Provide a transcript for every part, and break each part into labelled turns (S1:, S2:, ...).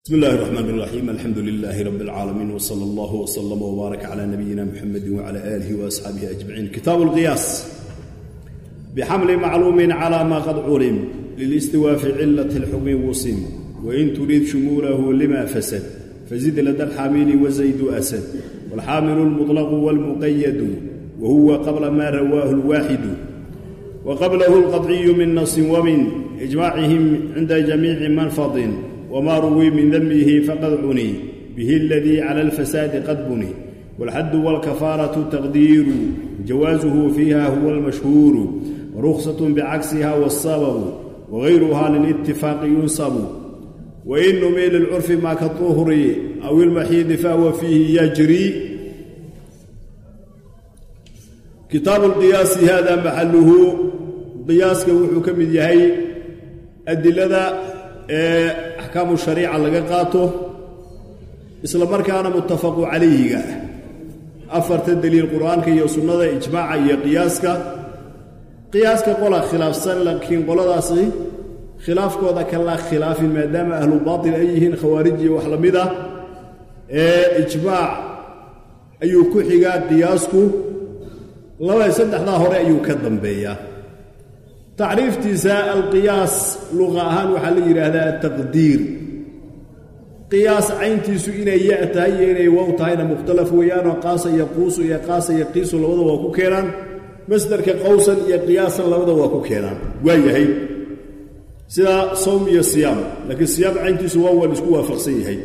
S1: بسم الله الرحمن الرحيم. الحمد لله رب العالمين، وصلى الله وسلم وبارك على نبينا محمد وعلى آله وأصحابه أجمعين. كتاب القياس بحمل معلوم على ما قد علم للاستواء في علة الحكم وصم، وإن تريد شموله لما فسد فزد لدى الحامل وزيد أسد، والحامل المطلق والمقيد وهو قبل ما رواه الواحد، وقبله القطعي من نص ومن إجماعهم عند جميع منفض، وما روي من ذنبه فقد عني به الذي على الفساد قد بني، والحد والكفارة تقدير جوازه فيها هو المشهور، ورخصة بعكسها والسبب وغيرها للاتفاق ينصب، وإن نميل العرف ما كالطهر أو المحيد فهو فيه يجري. كتاب القياس هذا محله قياس كوحو كمد يهي أدلة أحكام الشريعة لغا قاته إسلام مركانا متفق عليه أفرت الدليل القرآن كي يسنة إجماع أي قياسك قولا خلاف سن لكن قولا داسي خلاف كودا كلا خلاف ما دام أهل الباطل أيهن خوارجي وحلمده إجماع أيو كحيقا قياسكو لو يسدح ظاهر أيو كدن بيا تعريف تساء القياس لغة وحلي هذا التقدير قياس عين تسو إنا يأتي إنا ووتاين مختلف ويانا قاس يقوس يقاس يقيس لوضا وكو كيران مصدر كقوسا يقياسا لوضا وكو كيران ويهي سيدا صوم يصيام لكن الصيام عين تسو أول اسكوها فقسيه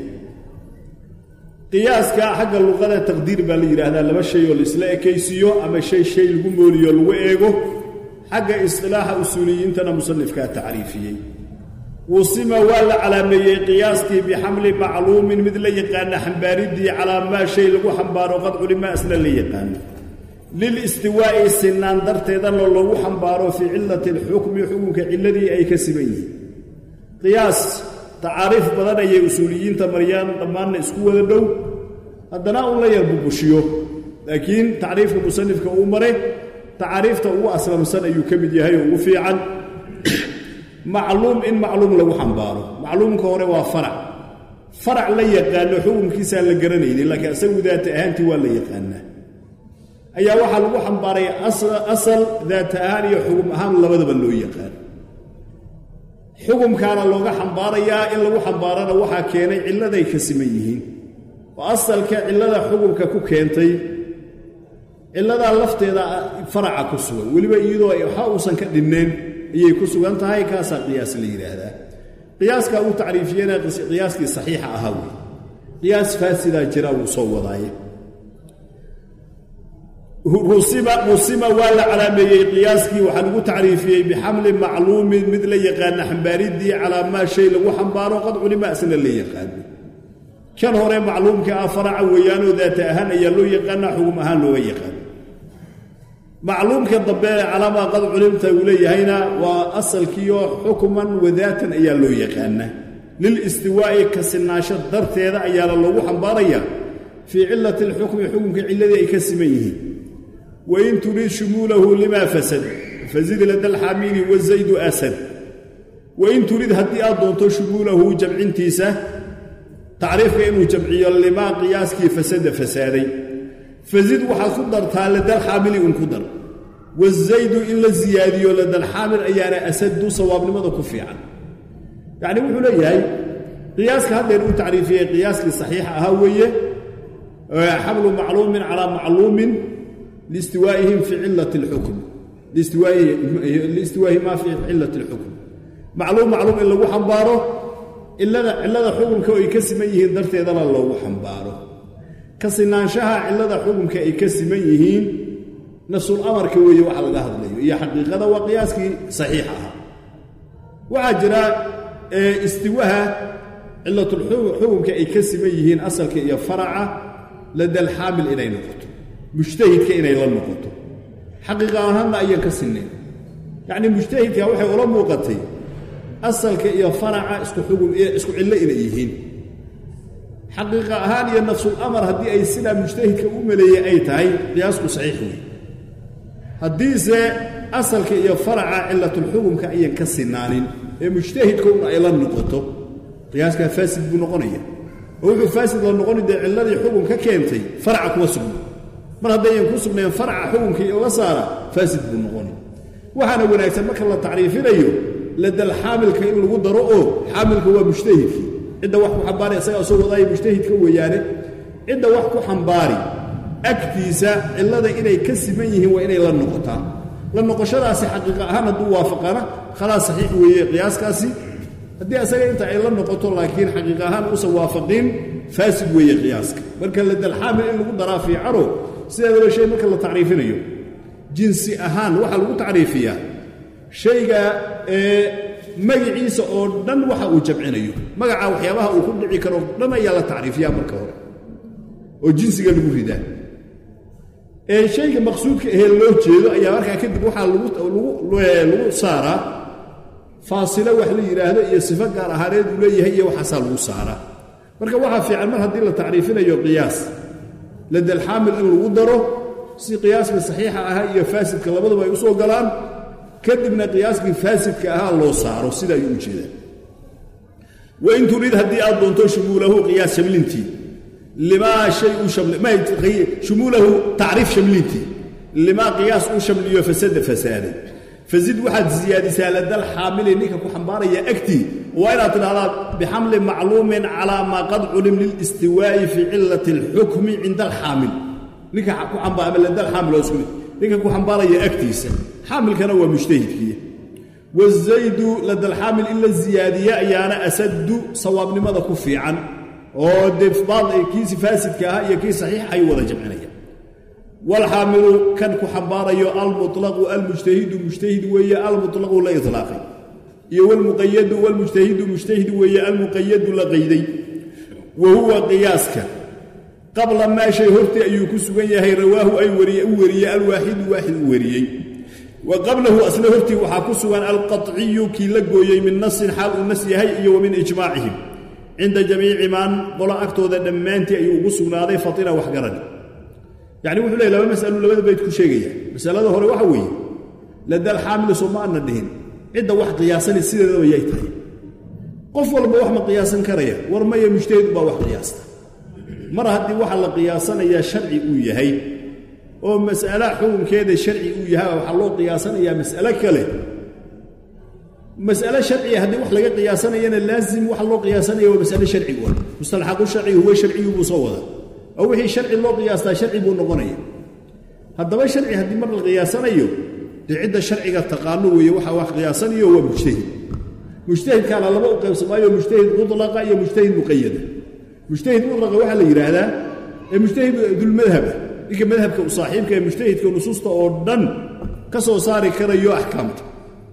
S1: قياس كحق اللغة التقدير بالي هذا لما الشيء والإسلاء كيسيو أما الشيء الجمهوري الوئيغو حق إصطلاح أصوليين تنا مصنف كتعريفي وصمة ولا على مي قياستي بحمل معلوم مثل يقان حنباردي على ما شيء لو حنبارو قد علماء أسنا اللي يقان للاستواء السنان درت إذن لو حنبارو في علة الحكم حكمك الذي أي كسبيه قياس تعريف بدنا يا أصوليين تمريان ضمان اسكوه الدو هذا الله يربوشيو لكن تعريف المصنف كأمره تعريفته هو أصلا مسألة يكمل يهيه وفيعا معلوم إن معلوم له حنباره معلوم كونه فرع لا يقال حكم كيسا لقرنين لكن أسلو ذات أهانتي ولا يقالنا أي واحد له حنباره أصل ذات أهاني حكم أهم لبدا بلو يقال حكم كان له حنباره يا إلا حنبارنا وحا كيني إلا ذي كسميهين وأصل كإلا حكم ككو كينتي إلا ذا لفتيدا فرع كسوة ولبا يدو يحاوسا كدنين يكسوة أنت هاي كاسا قياس اللي هذا قياس كأو تعريفينا قياس صحيح أهوي قياس فاسدا جرا وصوضاي رسمة ولا على مي قياس كي وحنقو تعريفي بحمل معلوم مثل يقان حنباردي على ما شيء لو حنبارو قد علماء أسنا اللي يقان كان هوري معلوم كأفرع ويانو ذات أهان يلو يقان حكم أهان لو يقان معلوم كالضباء على ما قد علمت ولي هنا وأصل كيو حكما وذاتا أيالو يقانا للاستواء كسناشة درت هذا أيال الله حنباريا في علة الحكم حكم كعلة يكسميه، وإن تريد شموله لما فسد فزد لدى الحامل والزيد أسد، وإن تريد هدي أضغط شموله جمع تيسة تعرف كأنه جمعيا لما قياس كي فسد فسادي فزيد وحا قدرتها لدى الحامل إن قدر، والزيد إلا الزيادي لدى الحامل أيانا أسد صواب لماذا كفيعا يعني وحولي هاي قياس هذا يقول تعريفية قياس للصحيح أهوية حمل معلوم على معلوم لاستوائهم في علة الحكم لاستوائه ما في علة الحكم معلوم إلا هو حنباره إلا حكم كوي كسميه درت إذا الله حنباره كسنانشها علة حكمك أي كسميهين نفس الأمر كوي وحل هذا هي حقيقة وقياسك صحيحة وعجرا استواها علة الحكمك أي كسميهين أصلك يا فرع لدى الحامل إلى نقطة مجتهد كإلى النقطة حقيقة هم أي كسنين يعني مجتهد يا وحي ولا موقتي أصلك يا فرع اسكو علة إليهين حقيقة هذه نفس الأمر هدي أي سنة مجتهد كأملي أي تاي قياسك صحيح هدي أصل كي فرع علة الحكم كأي كسنان مجتهد كون إلى النقطة qiyaaska faasid buu noqonaya oo wuxuu faasid la noqon de cilladii xukun ka keentay farca kuwa sugna mar haddayan ku sugneen farca xukunkii la saara faasid buu noqonaya waxaana wanaagsan marka la tacriifinayo ladal xaamilka in lagu daro oo xaamilka waa mujtahidkii cidda wax ku xambaari isaga soo wadaay mujtahidka weeyaane cidda wax ku xambaari agtiisa cillada inay ka siman yihiin waa inay la noqotaa la noqoshadaasi xaqiiqa ahaan hadduu waafaqana khalaas saxiix weeye qiyaaskaasi haddii asaga inta ay la noqoto laakiin xaqiiqa ahaan uusan waafaqin faasid weeye qiyaaska marka ladal xaamil in lagu daraa fiicano sideedaba shay marka la tacriifinayo jinsi ahaan waxaa lagu tacriifiyaa shayga magaciisa oo dhan waxa uu jamcinayo magaca waxyaabaha uu ku dhici karo dhan ayaa la tacriifiyaa marka hore oo jinsiga lagu ridaa shayga maqsuudka ahee loo jeedo ayaa markaa kadib waxaa lagu saaraa faasilo wax la yidhaahdo iyo sifo gaar ahaaneed uu leeyahay iyo waxaasaa lagu saaraa marka waxaa fiican mar haddii la tacriifinayo qiyaas ladal xaamil in lagu daro si qiyaaska saxiixa ahaa iyo faasidka labaduba ay u soo galaan kadibna qiyaaskii faasidka ahaa loo saaro sida ayuu u jeedaan wain turid haddii aad doonto shumuulahu qiyaas shamlintii limaa shay uu shumuulahu tacriif shamlintii limaa qiyaas uu shamliyo fasaaday fazid waxaad ziyaadisaa ladal xaamili ninka ku xambaaraya agtii waa inaad tidhahdaa bixamli macluumin calaa maa qad culim lilistiwaa'i fii cilati alxukmi cinda alxaamil ninka ku ama ladal xaamil oo isku mid ninka ku xambaaraya agtiisa xaamilkana waa mujtahidkii wazaydu ladal xaamil in la ziyaadiya ayaana asadu sawaabnimada ku fiican oo debaad kiisi faasidka ahaa iyo kii saxiix ay wada jamcinaya walxaamilu kan ku xambaarayo almuطlaqu almujtahidu mujtahid weeye almuطlaqu la iطlaaqay iyo walmuqayadu walmujtahidu mujtahid weeye almuqayadu la qayday wa huwa qiyaaska qabla maa shay hortii ayuu ku sugan yahay rawaahu ay u wariyey alwaaxidu waaxid u wariyey wa qablahu asna hortii waxaa ku sugan alqaطciyu kii la gooyey min nasin xaal uu nas yahay iyo wa min ijmaacihim cinda jamiici maan qolo agtooda dhammaantii ayuu ugu sugnaaday fatina waxgaran yacni wuxuu leeyahy laba mas'alo labada bayd ku sheegaya masalada hore waxa weeye ladal xaamil soo ma aanna dhihin cidda wax qiyaasani sideedaba yay tahay qof walba wax ma qiyaasan karaya war maya mujtahid baa wax qiyaasta mar haddii waxa la qiyaasanayaa sharci uu yahay oo mas'ala xukunkeeda sharci uu yahay waxaa loo qiyaasanayaa mas'alo kale mas'alo sharciya haddii wax laga qiyaasanayana laazim waxa loo qiyaasanaya waa mas'alo sharci u ah mustalaxaqu sharci huwa sharciyu buu soo wadaa oo wixii sharci loo qiyaastaa sharci buu noqonaya haddaba sharci haddii mar la qiyaasanayo dee cidda sharciga taqaano weeye waxa wax qiyaasanayo waa mujtahid mujtahidkaana laba u qaybsamaayo mujtahid mutlaqa iyo mujtahid muqayada mujtahid mutlaqa waxaa la yidhaahdaa mujtahid dulmadhaba ninka madhabka u saaxiibka ee mujtahidka nusuusta oo dhan ka soo saari karayo axkaamta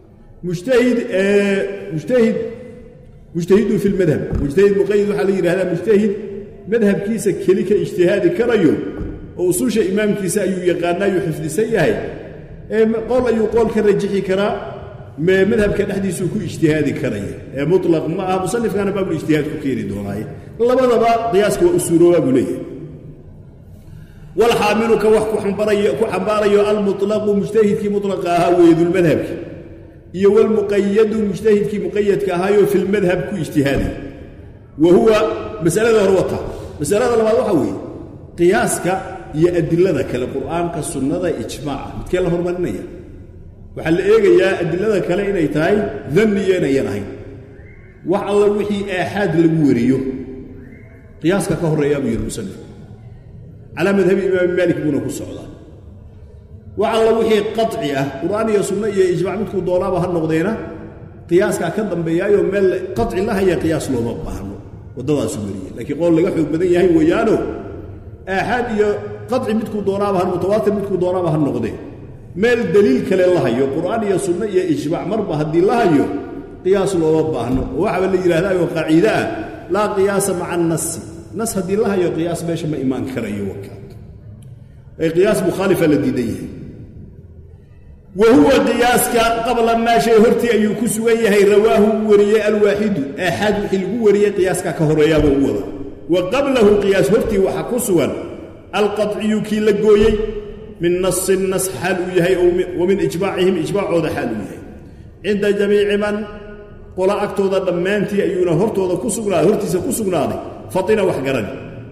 S1: mujtahidu fi lmadhab mujtahid muqayad waxaa la yidhahdaa mujtahid madhabkiisa keli ka ijtihaadi karayo oo usuusha imaamkiisa ayuu yaqaanaa ayuu xifdisan yahay qool ayuu qool ka rajixi karaa madhabka dhexdiisuu ku ijtihaadi karaya mutlaq ma aha musanifkaana baabul ijtihaad ku keeni doonaaye labadaba qiyaaska waa u suuroobaa buu leeyahay walxaamilu ka wax ku xambaarayo almuطlaqu mujtahidkii mutlaqa ahaa weeye dulmadhabki iyo walmuqayadu mujtahidkii muqayadka ahaayo fi lmadhab ku ijtihaaday wa huwa masalada hore wata masalada labaad waxaa weeye qiyaaska iyo adilada kale qur'aanka sunnada ijmaaca midkee la hormarinaya waxaa la eegayaa adilada kale inay tahay danni iyo inayan ahayn wax alla wixii aaxaad lagu wariyo qiyaaska ka horreeyaa buu yidhi musanifku calaa madhabi imaami maalik buuna ku socdaa wax alla wixii qaطci ah qur'aan iyo sunno iyo ijmac midkuu doonaaba ha noqdeena qiyaaskaa ka dambeeyaayoo meel qaطci la haya qiyaas looma baahno waddadaasu wariye laakiin qool laga xoog badan yahay weeyaano aaxaad iyo qaطci midkuu doonaaba mutawaatir midkuu doonaaba ha noqdee meel daliil kale la hayo qur'aan iyo sunno iyo ijmaac marba haddii la hayo qiyaas looma baahno oo waxaaba la yidhahdaayo qaaciide ah laa qiyaasa maca annasi nas haddii la hayo qiyaas meesha ma imaan karayo wakaad ay qiyaas mukhaalifa la diidan yahay wa huwa qiyaaska qabla maa shay hortii ayuu ku sugan yahay rawaahu u wariyey alwaaxidu aaxaad wixii lagu wariyey qiyaaska ka horreeyaabuu u wada wa qablahu qiyaas hortii waxaa ku sugan alqaطciyu kii la gooyey min nasin nas xaal uu yahay wa min ijmaacihim ijmaacooda xaal uu yahay cinda jamiici man qola agtooda dhammaantii ayuuna hortooda ku sugnaaday hortiisa ku sugnaaday fatina wax garan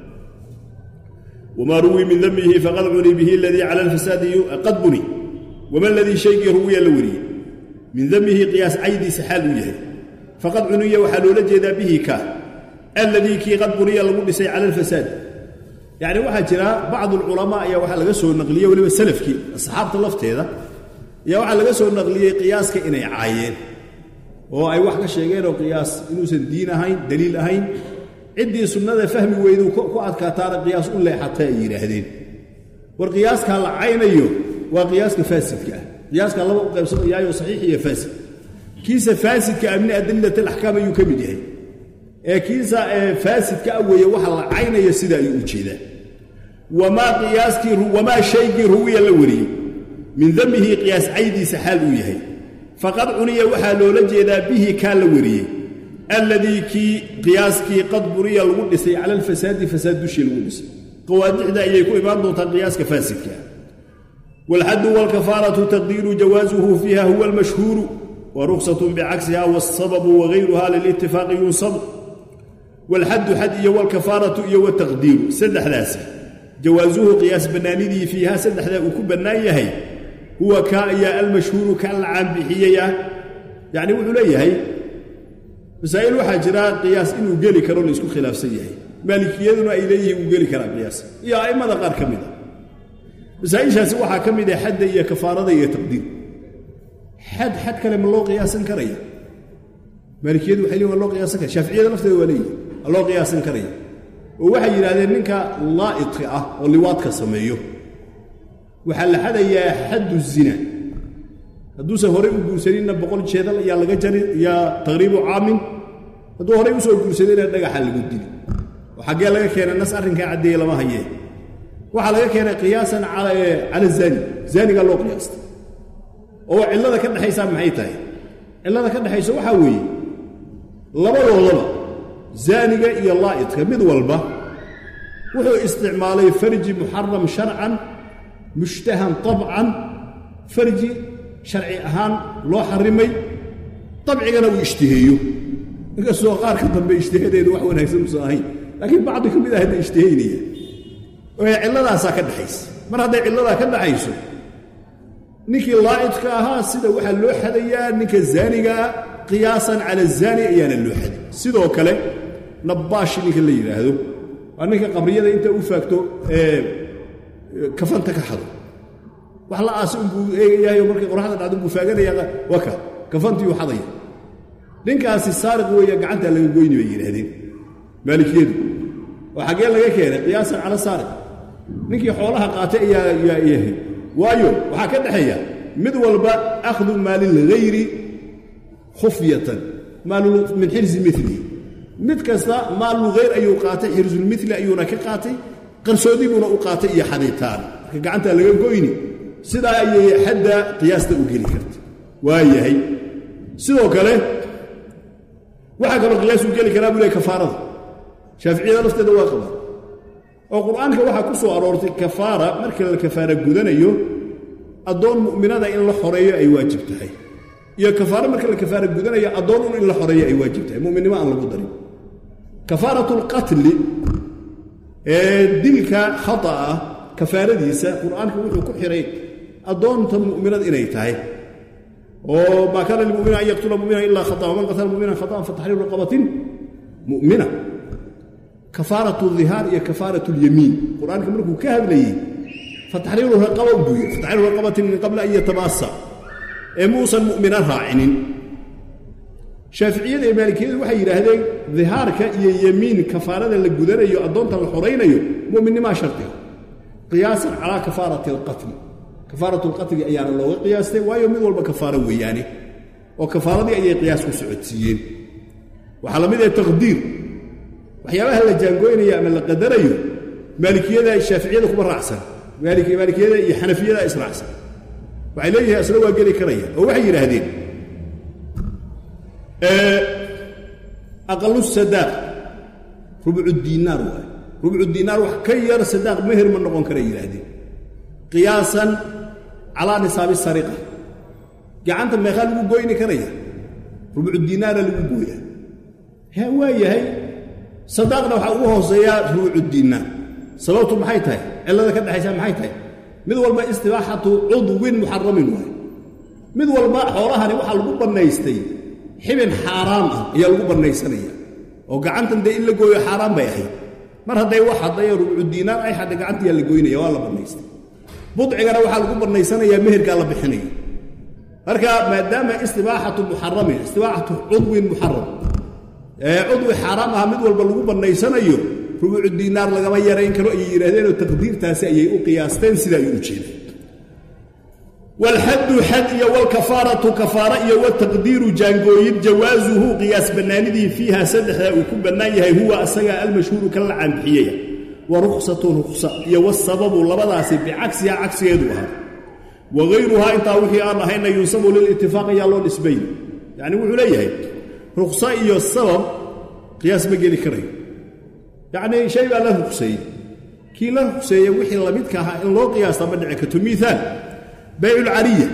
S1: wama ruwi min damihi faqad uni bihi alladhi ala alfasad qad buni wama alladhi shay'i ruwi alwari min damihi qiyas aidi sahal yahay faqad uniya waxa loo jeedaa bihi ka alladhi ki qad buni lagu dhisay ala alfasad يعني waxa jira بعض العلماء ayaa waxa laga soo naqliyay waliba salafki asxaabta lafteeda ayaa waxa laga soo naqliyay qiyaaska inay caayeen oo ay wax ka sheegeen oo qiyaas inuusan diin ahayn daliil ahayn cidii sunnada fahmi weydu ku adkaataan qiyaas u leexatay ay yiraahdeen war qiyaaska la caynayo waa qiyaaska faasidka qiyaaska laba u qaybsanayo saxiix iyo faasid kiisa faasidka amni adillatu al-ahkam ayuu kamid yahay ee kiisa faasidka aweye waxa la caynayo sida ay u jeedaan wama qiyaaski wama shaygi ruwiya la wariyo min damihi qiyaas aydi sahal u yahay faqad uniya waxa loola jeedaa bihi ka la wariyay alladhi ki qiyaaski qad buriya lagu dhisay ala alfasad fasad dushi lagu dhisay qawaadixda ayay ku imaan doontaa qiyaaska faasidka wal hadd wal kafaratu taqdiru jawazuhu fiha huwa al mashhur wa rukhsatun bi'aksiha was sabab wa ghayruha lil ittifaq yunsab wal hadd had iyo wal kafaratu iyo wa taqdiru sadahdaasi jawazuhu qiyas bananidi fiha sadahda uu ku banaan yahay هو كايا المشهور كالعام بحيية يعني وحو ليهي مسائل waxaa jira qiyaas inuu gali karo la isku khilaafsan yahay maalikiyaduna ay leeyihiin uu gali kara qiyaas iyo aimada qaar kamida masaa'ishaasi waxa kamid ah xad iyo kafaarada iyo taqdiir xad kale ma loo qiyaasan karaya maalikiyadu waxay leeyihiin loo qiyaasan kara shaafiiciyada lafteeda waa leeyihiin loo qiyaasan karaya oo waxay yiraahdeen ninka laa'idka ah oo liwaadka sameeyo waxa la xadayaa xad zina hadduu soo hore u guursanina 100 jeedal ayaa laga jari ya taqriibu aamin hadduu hore u soo guursadina dhagaxa lagu dili waxa laga keenay nas arrinka cadeey lama hayee waxa laga keenay qiyaasan ala zaniga loo qiyaastay oo cilada ka dhaxaysa maxay tahay cilada ka dhaxaysa waxa weeye labadoodaba zaniga iyo laa'idka mid walba wuxuu isticmaalay farji muharram shar'an مشتهى طبعا فرجي شرعي أهان لو حرمي طبعي أنا ويشتهيه نقصوا غارك ضمن يشتهي ده واحد ونهيسم صاهين لكن بعضكم إذا هذا يشتهيني ويعلّ الله ساكن حيس مرة هذا يعلّ الله كذا حيسه نيكي الله إتكاها سيدا واحد لو حديا نيك الزاني قياسا على الزاني أيان اللو حد سيدا وكله نباش نيك اللي يراهدو وأنك قبرية أنت أوفاكتو كفنتك حظ وحلا اسم يا يوم markii qorraxda dhacdo buu faaganaya waka kafantii uu xaday ninkaasi saariq weeye gacanta laga goynay yiraahdeen maalikiyadu waxa laga keenay qiyaasan ala saariq ninkii xoolaha qaatay ayaa yahay waayo waxa ka dhaxeeya mid walba akhdu maal ghayri khufyatan maal min hirz mithli mid kasta maal ghayr ayuu qaatay hirz mithli ayuuna ka qaatay qarsoodibuna u qaatay iyo xadiitaan gacanta laga goyni sida ay xadda qiyaasta u gali karto waayahay sidoo kale waxa kale qiyaas u gali karaa bulay kafaarada shaafiiciyada lafteeda waa qabaan oo quraanka waxa ku soo aroortay kafaara marka la kafaara gudanayo adoon mu'minada in la xoreeyo ay waajib tahay iyo kafaara marka la kafaara gudanayo adoon in la xoreeyo ay waajib tahay mu'minima aan lagu darin kafaaratul qatl dilka khata kafaaradiisa quraanka wuxuu ku xiray adoonta mu'minada inay tahay oo ma kana lil mu'mina yaqtulu mu'mina illa khata wa man qatala mu'mina khata fa tahriru raqabatin mu'mina kafaratu dhihar ya kafaratu al-yamin quraanka markuu ka hadlayay fa tahriru raqabatin min qabla an yatabassa muusa mu'mina raa'inin shaafiiciyada iyo maalikiyadu waxay yiraahdeen dhihaarka iyo yamiin kafaarada la gudanayo adoonta la xoreynayo mu'minnima shartiga qiyaasan ala kafarati al-qatl kafaratu al-qatl ayaana loo qiyaastay waayo mid walba kafaara weeyaani oo kafaaradii ayay qiyaas ku socodsiiyeen waxa la mid ah taqdiir waxyaabaha la jaangooynayo ama la qadarayo maalikiyada iyo shaafiiciyada kuma raacsan maalikiyada iyo xanafiyada israacsan waxay leeyahay asla waa gali karaya oo waxay yiraahdeen أقل الصداق ربع الدينار ربع الدينار وحكير صداق مهر من نقون كريه هذه قياسا على نصاب السرقة جعنت ما يخالفوا قويني كريه ربع الدينار للقوية هو يهي صدقنا وحقوه سيا ربع الدينار صلوته محيطها إلا ذا كان حيثها محيطها مذول ما استباحة عضو محرم واحد مذول ما حورها نوحى القبة النيستي حبن حرام هي القبة النيسانية وقعنتم دي إلا قوي حرام بيحي مرة دي واحد دي ربع الدينار أي حد قعنت يلي قويني والله بالنيستي بضعنا وحى القبة النيسانية مهر قال بحني مركا ما دام استباحة محرمة استباحة عضو محرم عضو حرامها مدول بالقبة النيسانية ربع الدينار لغا يرين كانوا يرادين التقدير تاسي اي قياستين سدا يوجين والحد حد والكفاره كفاره والتقدير جانغويد جوازه قياس بناندي فيها سدخ وكب بنايه هو اسغا المشهور كالعام بخيه ورخصه رخصه والسبب لبداسي بعكسها عكس يدها وغيرها انت وحي ان هينا ينسب للاتفاق يا الله نسبين يعني وحليه رخصه iyo السبب قياس بقي كري يعني شيء لا رخصي كي لا رخصي وحي لميدك ان لو قياس ما دحي كتو مثال بيع العريه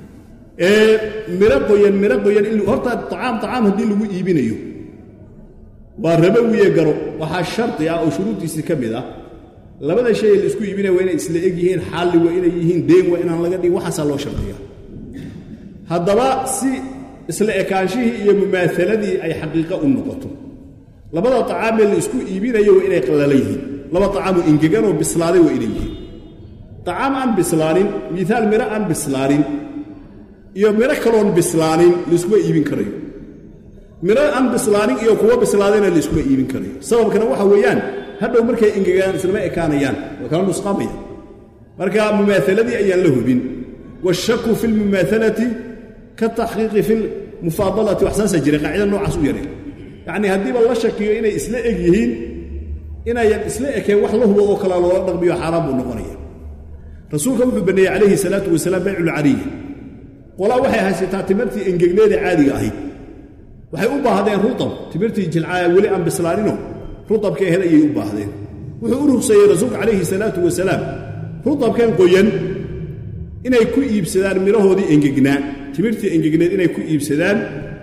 S1: مرقوين اللي هرتا طعام هدي لو ايبينيو وربويه غرو waxa sharti ah oo shuruudiisa kamid ah labada shay la isku iibinay waa inay isla egyihiin xal waa inay yihiin deen waa inaan laga dhig waxa loo shartiyaa hadaba si isla ekaanshihi iyo mumaasaladii ay xaqiiqo u noqoto labada طعام la isku iibinayo waa inay qalalayeen laba طعام ingegan oo bislaaday waa inay yihiin طعام aan bislaanin midaal mira aan bislaanin iyo mira kaloon bislaanin la isku iibin karayo mira aan bislaanin iyo kuwa bislaadayna la isku iibin karayo sababkana waxa weeyaan hadhow markay ingegaan isla ekaanayaan waa kala nusqamaya marka mumaasaladii ayaan la hubin washakku fil mumaasalati ka tahqiiqi fil mufadalati wa ihsan sajri qaacida noocaas u yaray يعني هدي بالله شكيو إنه إسلاء إجهين إنه إسلاء كي وحله هو وكلا الله رغبي وحرام ونغنية رسولك بني عليه الصلاة والسلام بيع العرية ولا وحي هسيتا تمرتي إنجنيد عادي أهي وحي أوبا هذين رطب تمرتي جلعاء ولي أم بسلانينه رطب كي هذا يوبا هذين وحي أوله سيد رسولك عليه الصلاة والسلام رطب كان قوين إنه يكون إبسدان ميره دي إنجناء تمرتي إنجنيد إنه يكون إبسدان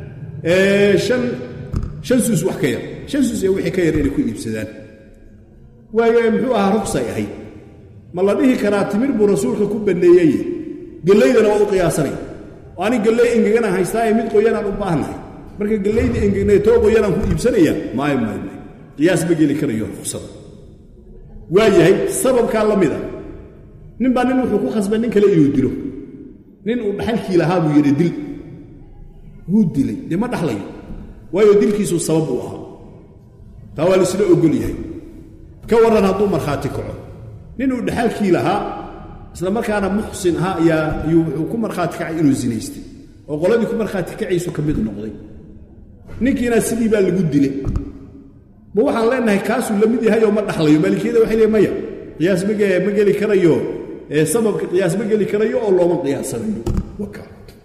S1: شنسوس وحكير شنسوس يا وحي كير إنه يكون إبسدان ويمحوها رخصة يهي ما الله به كرات تمر برسولك كوب النيي قال لي أنا وضو قياسري وأنا قال لي إنك أنا هيستاهي من قيانا رباهنا مركا قال لي إنك أنا تو قيانا كوب إبسانية ما قياس بقي لي كريو رخصة ويهي السبب كان لماذا نبا ننو حقوق خصبا ننك لا يودلو ننو بحلكي لهابو يردل هو دلي دي ما دحلي ويودل كيسو السبب وها تاوالي سنة أقول يهي كورنا هدو مرخاتي كعو نينو دحالكي لها isla markaana muxsin ha uu ku marxaati kacay inuu zinaysto oo qoladii ku marxaati kacayso kamid noqday ninkiina sidii baa lagu dilay ma waxaan leenahay kaasu lamid yahay oo ma dhaxlayo malikiyada waxay leeyahay qiyaas ma gali karayo sababka qiyaas ma gali karayo oo looma qiyaasanayo waka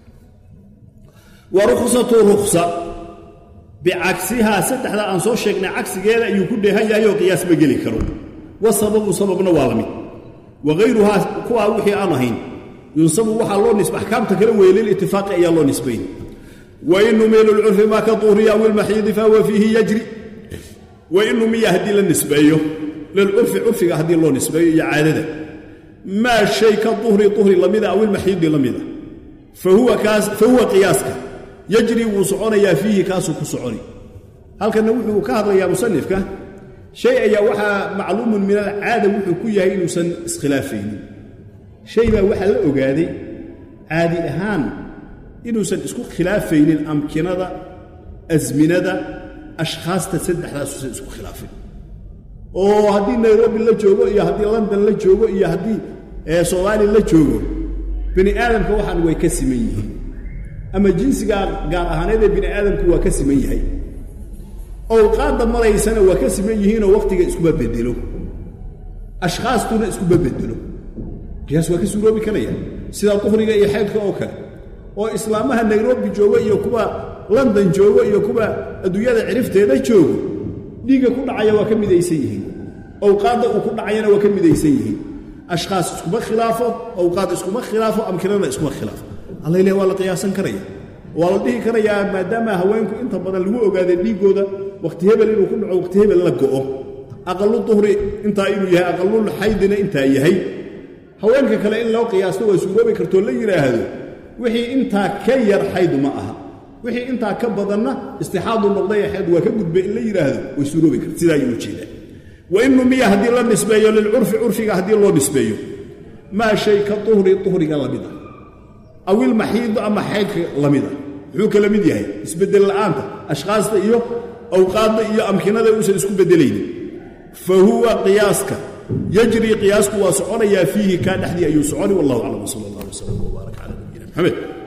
S1: wa rukhsa bi'aksiha saddexda aan soo sheegnay aksigeeda ayuu ku dheehayayo qiyaas ma gali karo sababna waa lamid وغيرها كوا وحي أنهين ينصب وحى الله نسبة أحكام تكلم ويل الاتفاق أي الله نسبين وإنه ميل العرف ما كطهر أو المحيض فهو فيه يجري وإنه يهدي للنسبيه للعرف عرف يهدي الله نسبيه عادة ما شيء كطهر لمذا أو المحيض لمذا فهو قياسك يجري وصعون يا فيه كاس كصعوني هل كان نوحي كهذا يا مصنفك شيء يا وحى معلوم من العادة وحى كويا إنه سن اسخلافين شيء ما وحى الأوجادي عادي أهان إنه سن اسكو خلافين الأمكنة ذا أزمنة ذا أشخاص تسد أحداث سن اسكو خلافين أو هدي نيروبي اللي جوجو يا هدي لندن اللي جوجو يا هدي صومالي اللي جوجو بني آدم كوحن ويكسميه أما جنس قال أهان هذا بني آدم كوا كسميه أو قادة مرة سنة وكسبين هنا وقت اسكوبا بدلو أشخاص تون اسكوبا بدلو قياس وكسورو بكريا سيدا طهرية يحيدك أوكا وإسلامها نيروبي جوغا يوكوبا لندن جوغا يوكوبا أدوية عرفت هذا جوغا ديغا كنا عيا وكم ديسيهين أو قادة وكنا عيانا وكم ديسيهين أشخاص اسكوبا خلافه أو قادة اسكوبا خلافه أم كنا اسكوبا خلافه الله إليه والله قياسا كريا waa la dhihi karayaa maadaama haweenku inta badan lagu ogaaday dhiigooda waqti hebel inuu ku dhaco waqti hebel la go'o aqallu duhri intaa inuu yahay aqallul xaydina intaa yahay haweenka kale in loo qiyaasto waa suuroobi kartoo la yidhaahdo wixii intaa ka yar xayd ma aha wixii intaa ka badanna istixaadu noqday xayd waa ka gudbay in la yidhaahdo way suuroobi karta sidaa ayuu jeedaa wa in numiya haddii la nisbeeyo lilcurfi curfiga haddii loo nisbeeyo maa shay ka duhriga la mid ah awil maxiidu ama xaydka la mid ah muxuu kala mid yahay isbeddel la'aanta ashkhaasta iyo awqaadda iyo amkinada uusan isku beddelaynin fa huwa qiyaaska yajri qiyaasku waa soconayaa fiihi kaa dhexdii ayuu soconi wallahu aclam sala allah alay wasalam wabaarak cala nabiyina maxamed